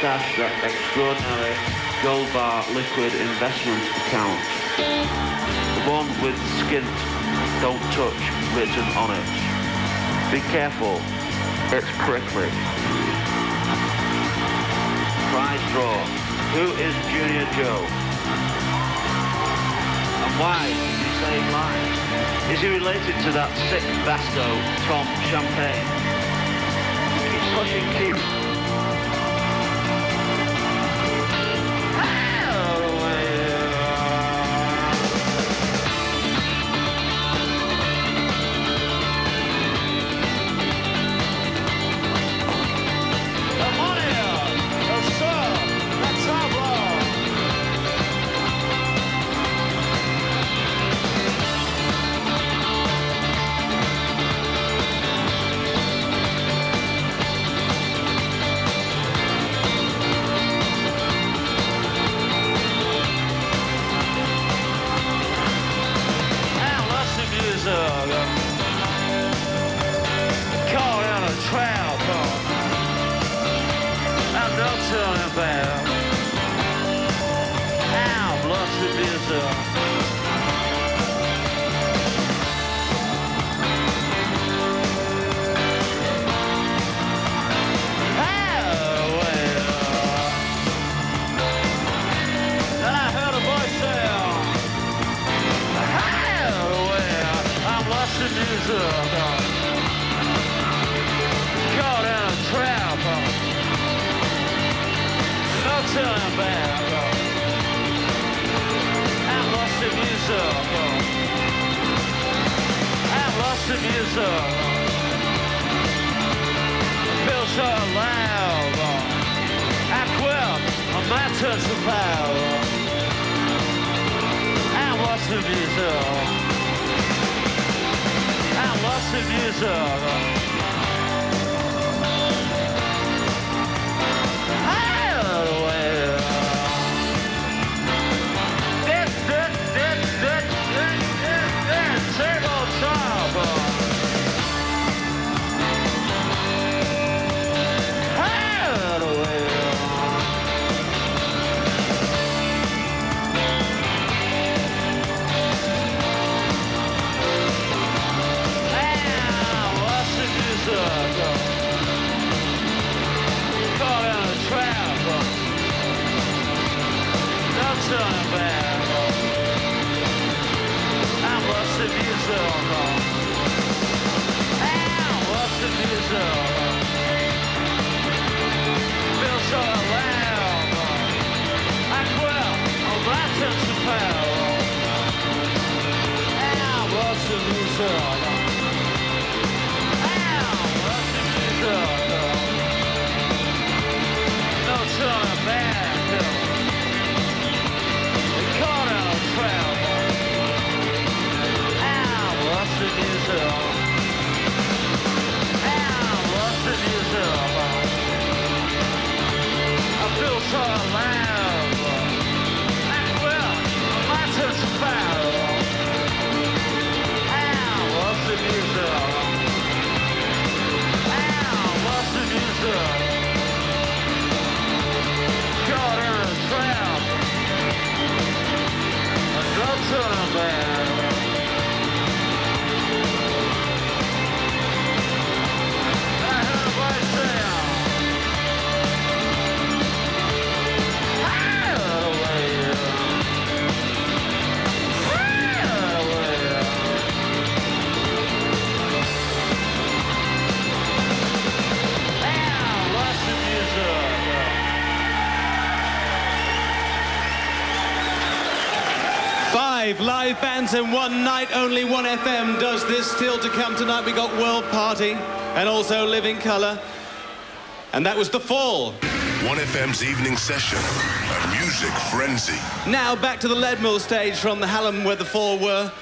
stash that extraordinary gold bar liquid investment account. The one with skint "Don't touch" written on it. Be careful, it's prickly. Prize draw. Who is Junior Joe? And why did he save lives? Is he related to that sick basto, Tom Champagne? Keep pushing, keep. Live bands and one night only. 1FM does this. Still to come tonight, we got World Party and also Living Colour. And that was The Fall. 1FM's evening session, a music frenzy. Now back to the Leadmill stage from the Hallam where The Fall were.